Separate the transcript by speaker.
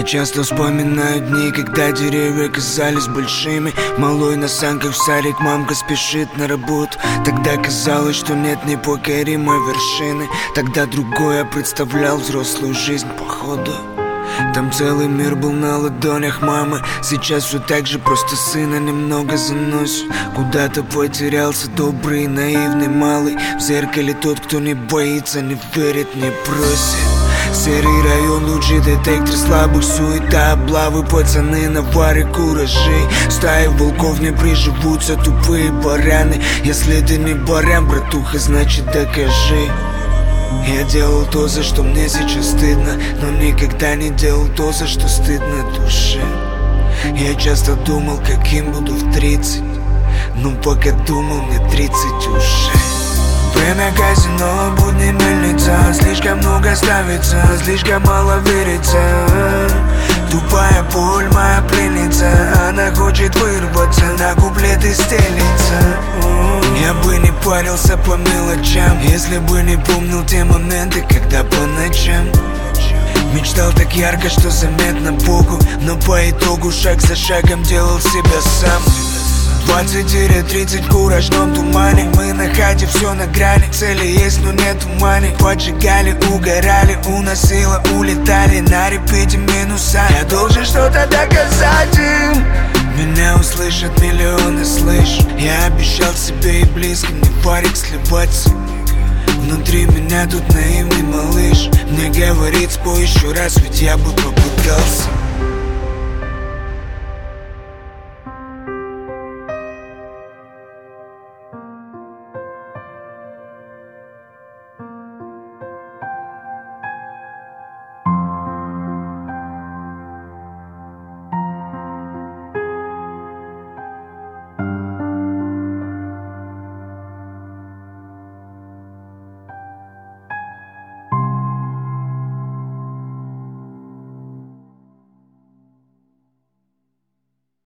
Speaker 1: часто вспоминаю дни, когда деревья казались большими. Малой на санках в садик, мамка спешит на работу. Тогда казалось, что нет непокоримой вершины. Тогда другой я представлял взрослую жизнь походу. Там целый мир был на ладонях мамы. Сейчас все так же, просто сына немного заносит. Куда-то потерялся добрый и наивный малый. В зеркале тот, кто не боится, не верит, не просит. Серый район, лучший детектор слабых, суета, облавы, пацаны на варе, куражи. Стаи волков не приживутся, тупые бараны. Если ты не баран, братуха, значит докажи. Я делал то, за что мне сейчас стыдно, но никогда не делал то, за что стыдно душе. Я часто думал, каким буду в 30, но пока думал, мне 30 уже. Время казино, будни мельница. Слишком много ставится, слишком мало верится. Тупая боль, моя пленница. Она хочет вырваться, на куплеты стелится. Я бы не парился по мелочам, если бы не помнил те моменты, когда по ночам мечтал так ярко, что заметно Богу, но по итогу шаг за шагом делал себя сам. 20-30 в куражном тумане. Мы на хате, все на грани. Цели есть, но нет тумани. Поджигали, угорали, уносило, улетали. На репите минуса. Я должен что-то доказать им. Меня услышат миллионы, слышь. Я обещал себе и близким не парить, сливаться. Внутри меня тут наивный малыш. Мне говорит, спой еще раз, ведь я бы попытался.